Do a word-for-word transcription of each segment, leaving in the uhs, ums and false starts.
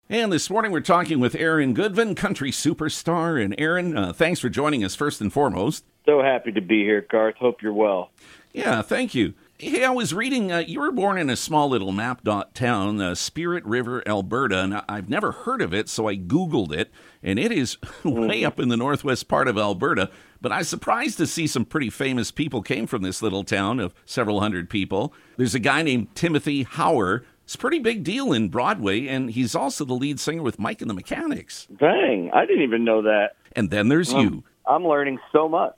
And this morning we're talking with Aaron Goodvin, country superstar. And Aaron, uh, thanks for joining us first and foremost. So happy to be here, Garth. Hope you're well. Yeah, thank you. Hey, I was reading, uh, you were born in a small little map dot town, uh, Spirit River, Alberta, and I've never heard of it, so I Googled it, and it is way up in the northwest part of Alberta, but I was surprised to see some pretty famous people came from this little town of several hundred people. There's a guy named Timothy Hauer. It's a pretty big deal in Broadway, and he's also the lead singer with Mike and the Mechanics. Dang, I didn't even know that. And then there's um, you. I'm learning so much.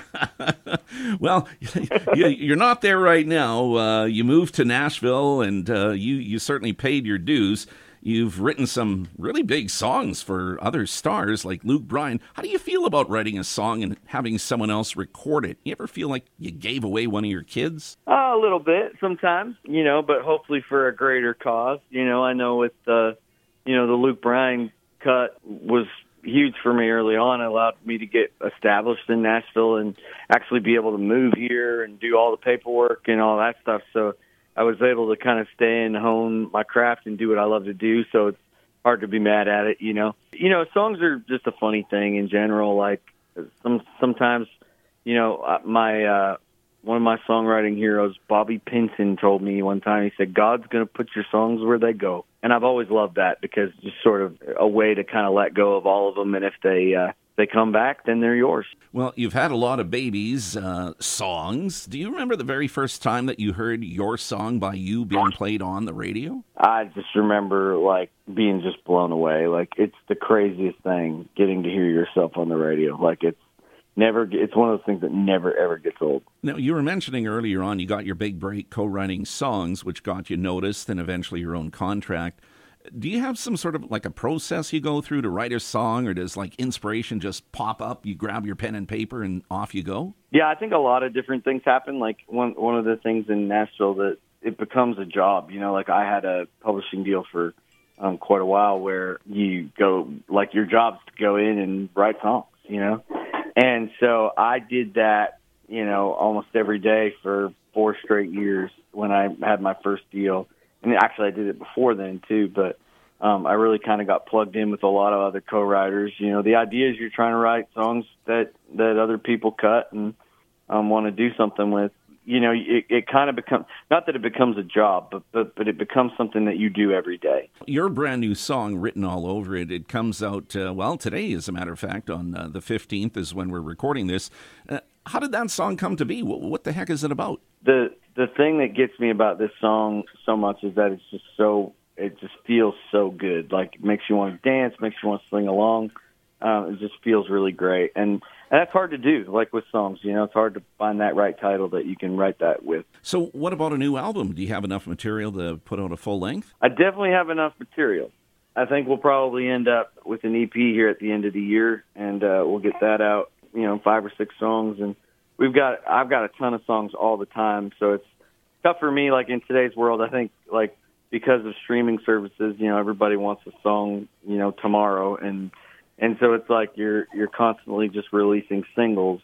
Well, you're not there right now. Uh, you moved to Nashville, and uh, you, you certainly paid your dues. You've written some really big songs for other stars like Luke Bryan. How do you feel about writing a song and having someone else record it? You ever feel like you gave away one of your kids? Uh, a little bit sometimes, you know, but hopefully for a greater cause. You know, I know with the, you know, the Luke Bryan cut was huge for me early on. It allowed me to get established in Nashville and actually be able to move here and do all the paperwork and all that stuff. So I was able to kind of stay and hone my craft and do what I love to do. So it's hard to be mad at it, you know. You know, songs are just a funny thing in general. Like some sometimes, you know, my uh, one of my songwriting heroes, Bobby Pinson, told me one time. He said, "God's going to put your songs where they go." And I've always loved that because it's just sort of a way to kind of let go of all of them. And if they uh, they come back, then they're yours. Well, you've had a lot of babies' uh, songs. Do you remember the very first time that you heard your song by you being played on the radio? I just remember, like, being just blown away. Like, it's the craziest thing, getting to hear yourself on the radio. Like, it's never, it's one of those things that never, ever gets old. Now, you were mentioning earlier on you got your big break co-writing songs, which got you noticed and eventually your own contract. Do you have some sort of like a process you go through to write a song, or does like inspiration just pop up, you grab your pen and paper and off you go? Yeah, I think a lot of different things happen. Like one one of the things in Nashville that it becomes a job. You know, like I had a publishing deal for um, quite a while where you go, like your job's to go in and write songs, you know? And so I did that, you know, almost every day for four straight years when I had my first deal. And actually I did it before then too, but um, I really kind of got plugged in with a lot of other co-writers. You know, the idea is you're trying to write songs that, that other people cut and um, want to do something with. You know, it, it kind of becomes, not that it becomes a job, but, but but it becomes something that you do every day. Your brand new song, Written All Over It, it comes out, uh, well, today, as a matter of fact, on uh, the fifteenth is when we're recording this. Uh, how did that song come to be? What, what the heck is it about? The the thing that gets me about this song so much is that it's just so, it just feels so good. Like, it makes you want to dance, makes you want to sing along. Um, it just feels really great. And, and that's hard to do, like with songs. You know, it's hard to find that right title that you can write that with. So what about a new album? Do you have enough material to put out a full length? I definitely have enough material. I think we'll probably end up with an E P here at the end of the year, and uh, we'll get that out, you know, five or six songs. And we've got, I've got a ton of songs all the time, so it's tough for me, like in today's world. I think, like, because of streaming services, you know, everybody wants a song, you know, tomorrow, and And so it's like you're you're constantly just releasing singles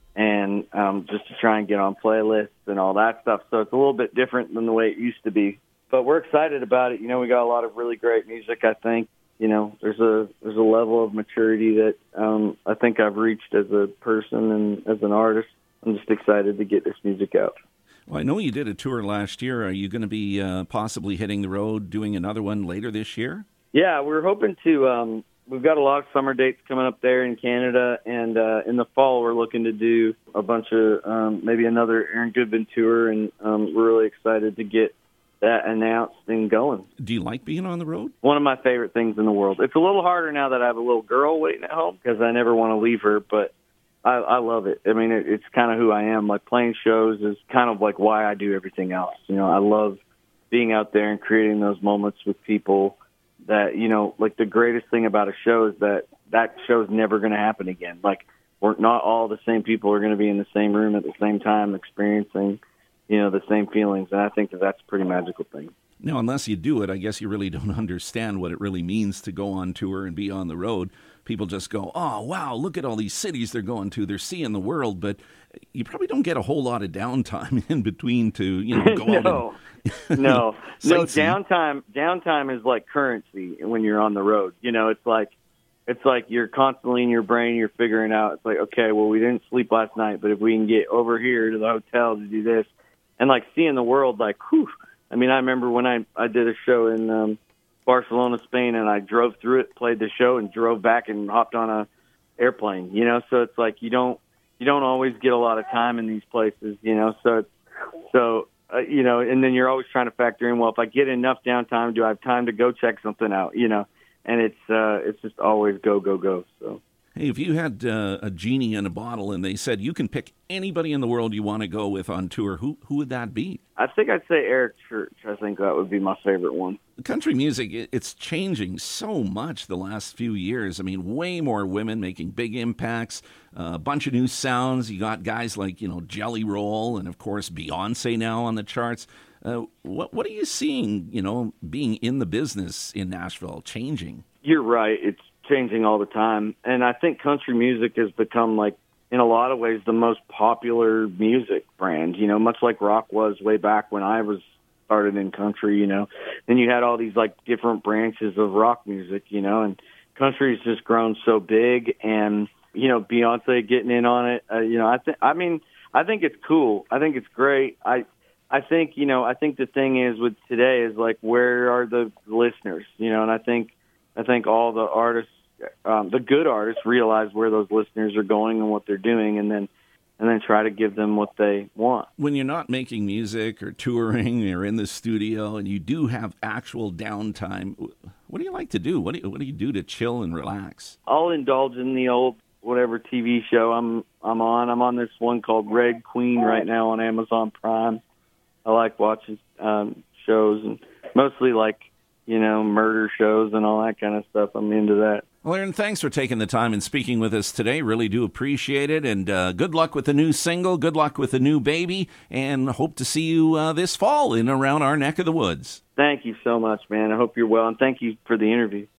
and um, just to try and get on playlists and all that stuff. So it's a little bit different than the way it used to be. But we're excited about it. You know, we got a lot of really great music, I think. You know, there's a there's a level of maturity that um, I think I've reached as a person and as an artist. I'm just excited to get this music out. Well, I know you did a tour last year. Are you going to be uh, possibly hitting the road, doing another one later this year? Yeah, we're hoping to... Um, We've got a lot of summer dates coming up there in Canada, and uh, in the fall we're looking to do a bunch of um, maybe another Aaron Goodvin tour, and um, we're really excited to get that announced and going. Do you like being on the road? One of my favorite things in the world. It's a little harder now that I have a little girl waiting at home because I never want to leave her, but I, I love it. I mean, it, it's kind of who I am. Like playing shows is kind of like why I do everything else. You know, I love being out there and creating those moments with people that, you know, like the greatest thing about a show is that that show's never going to happen again. Like, we're not all the same people are going to be in the same room at the same time experiencing, you know, the same feelings. And I think that that's a pretty magical thing. Now, unless you do it, I guess you really don't understand what it really means to go on tour and be on the road. People just go, oh, wow, look at all these cities they're going to. They're seeing the world. But you probably don't get a whole lot of downtime in between to, you know, go no. out and No, no, sightsee. downtime, downtime is like currency when you're on the road. You know, it's like, it's like you're constantly in your brain, you're figuring out, it's like, okay, well, we didn't sleep last night, but if we can get over here to the hotel to do this, and like seeing the world, like, whew. I mean, I remember when I, I did a show in um, Barcelona, Spain, and I drove through it, played the show, and drove back and hopped on a airplane, you know, so it's like you don't, you don't always get a lot of time in these places, you know, so, it's, so, uh, you know, and then you're always trying to factor in, well, if I get enough downtime, do I have time to go check something out, you know, and it's, uh, it's just always go, go, go, so. Hey, if you had uh, a genie in a bottle and they said you can pick anybody in the world you want to go with on tour, who who would that be? I think I'd say Eric Church. I think that would be my favorite one. Country music, it's changing so much the last few years. I mean, way more women making big impacts, uh, a bunch of new sounds. You got guys like, you know, Jelly Roll and, of course, Beyonce now on the charts. Uh, what what are you seeing, you know, being in the business in Nashville, changing? You're right. It's changing all the time. And I think country music has become, like, in a lot of ways, the most popular music brand, you know, much like rock was way back when I was started in country, you know. Then you had all these, like, different branches of rock music, you know, and country's just grown so big. And, you know, Beyonce getting in on it, uh, you know, I think, I mean, I think it's cool. I think it's great. I, I think, you know, I think the thing is with today is, like, where are the listeners, you know, and I think, I think all the artists, um, the good artists realize where those listeners are going and what they're doing, and then and then try to give them what they want. When you're not making music or touring or in the studio and you do have actual downtime, what do you like to do? What do you, what do you do to chill and relax? I'll indulge in the old whatever T V show I'm I'm on. I'm on this one called Red Queen right now on Amazon Prime. I like watching um, shows, and mostly like, you know, murder shows and all that kind of stuff. I'm into that. Well, Aaron, thanks for taking the time and speaking with us today. Really do appreciate it. And uh, good luck with the new single. Good luck with the new baby. And hope to see you uh, this fall in around our neck of the woods. Thank you so much, man. I hope you're well, and thank you for the interview.